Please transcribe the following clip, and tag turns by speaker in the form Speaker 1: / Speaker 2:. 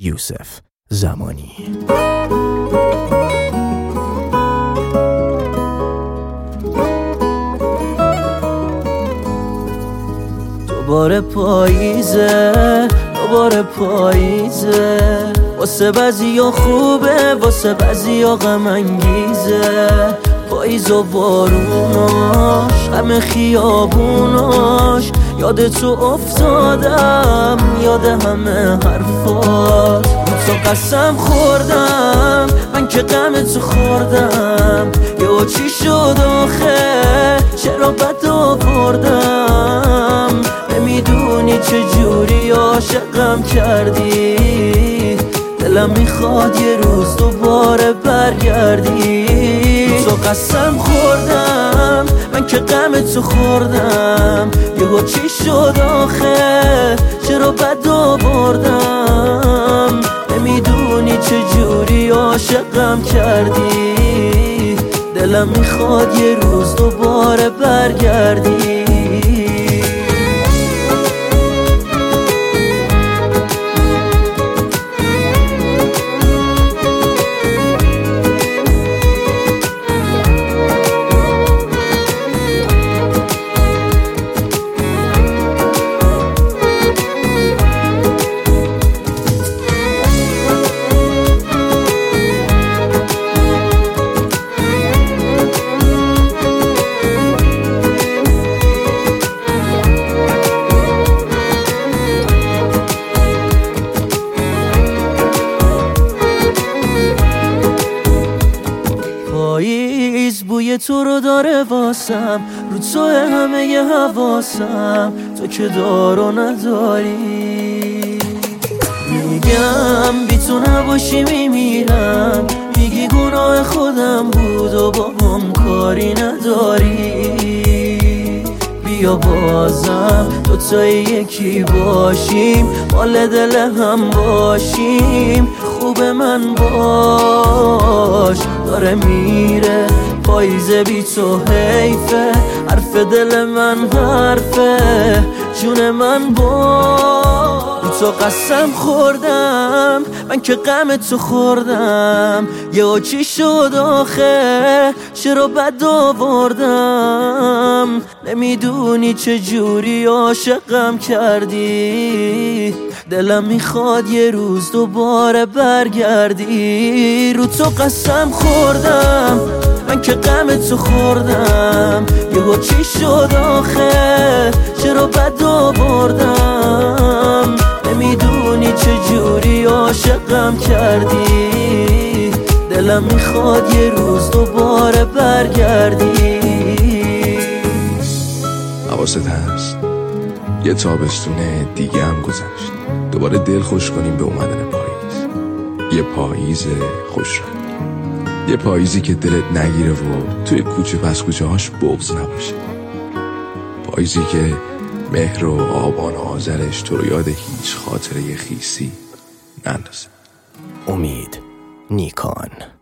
Speaker 1: یوسف زمانی.
Speaker 2: دوباره پاییزه، دوباره پاییزه، واسه بعضیا خوبه، واسه بعضیا غم انگیزه. پاییز و باروناش، همه خیابوناش، یاد تو افتادم، یاد همه حرفات. تو قسم خوردم، من که غم تو خوردم. یه چی شد آخه، چرا بد آوردم؟ نمیدونی چجوری عاشقم کردی، دلم میخواد یه روز دوباره برگردی. تو قسم خوردم، من که غم تو خوردم. یهو چی شد آخه، چرا بد آوردم؟ نمیدونی چجوری عاشقم کردی، دلم میخواد یه روز دوباره برگردی. پاییز بوی تو رو داره واسم، رو تو همه ی حواسم، تو که دار و نداری. میگم بی تو نباشی میمیرم، میگی گناه خودم بود و با هم کاری نداری. بیا بازم دوتایی یکی باشیم، مال دل هم باشیم. خوب من باش، داره میره پاییزه بی تو حیفه. حرف دل من حرفه، جون من باش. تو قسم خوردم، من که غم تو خوردم. یه چی شد آخه، چرا بد آوردم؟ نمیدونی چجوری عاشقم کردی، دلم میخواد یه روز دوباره برگردی. رو تو قسم خوردم، من که غم تو خوردم. یهو چی شد آخه، چرا بد آوردم؟ نمیدونی چجوری عاشقم کردی، دلم میخواد یه روز دوباره برگردی.
Speaker 3: حواست هست یه تابستون دیگه هم گذشت، دوباره دل خوش کنیم به اومدن پاییز. یه پاییز خوش رنگ، یه پاییزی که دلت نگیره و توی کوچه پس کوچه هاش بغض نباشه. پاییزی که مهر و آبان و آذرش تو رو یاد هیچ خاطره خیسی نندازه.
Speaker 1: امید نیکان.